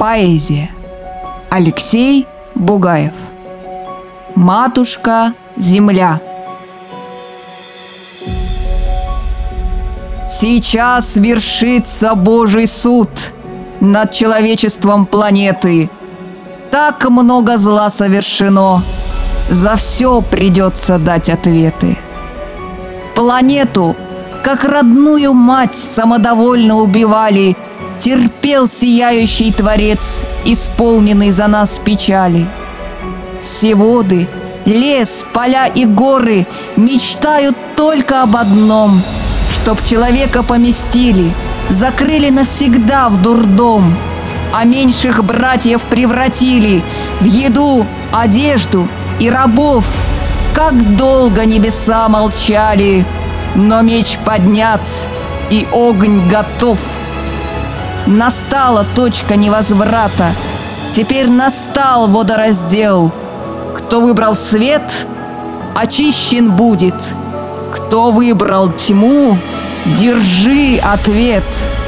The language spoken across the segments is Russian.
Поэзия. Алексей Бугаев. Матушка-Земля. Сейчас свершится Божий суд над человечеством планеты. Так много зла совершено, за все придется дать ответы. Планету, как родную мать, самодовольно убивали, терпел сияющий Творец, исполненный за нас печали. Все воды, лес, поля и горы мечтают только об одном, чтоб человека поместили, закрыли навсегда в дурдом, а меньших братьев превратили в еду, одежду и рабов. Как долго небеса молчали, но меч поднят, и огонь готов. Настала точка невозврата, теперь настал водораздел. Кто выбрал свет, очищен будет. Кто выбрал тьму, держи ответ.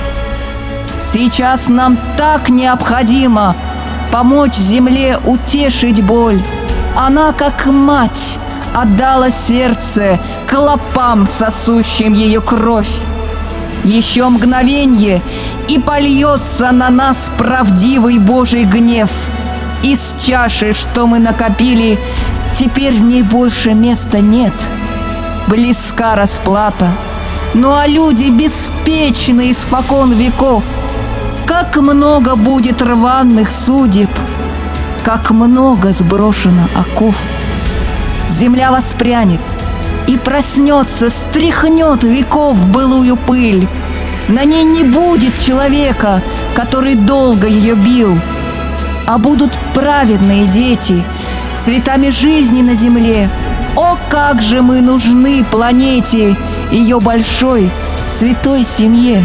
Сейчас нам так необходимо помочь земле утешить боль. Она, как мать, отдала сердце клопам, сосущим ее кровь. Еще мгновенье, и польется на нас правдивый Божий гнев. Из чаши, что мы накопили, теперь в ней больше места нет. Близка расплата, ну а люди беспечны испокон веков. Как много будет рваных судеб, как много сброшено оков. Земля воспрянет и проснется, стряхнет веков былую пыль. На ней не будет человека, который долго ее бил, а будут праведные дети, цветами жизни на земле. О, как же мы нужны планете, ее большой, святой семье!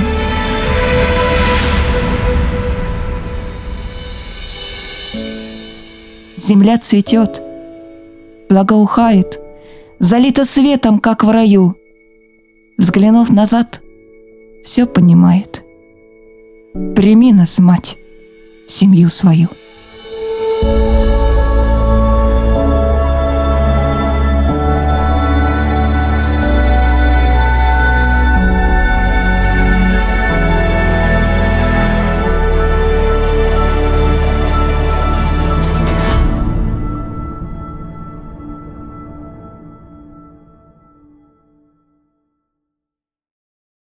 Земля цветет, благоухает, залита светом, как в раю. Взглянув назад, все понимает. Прими нас, мать, в семью свою.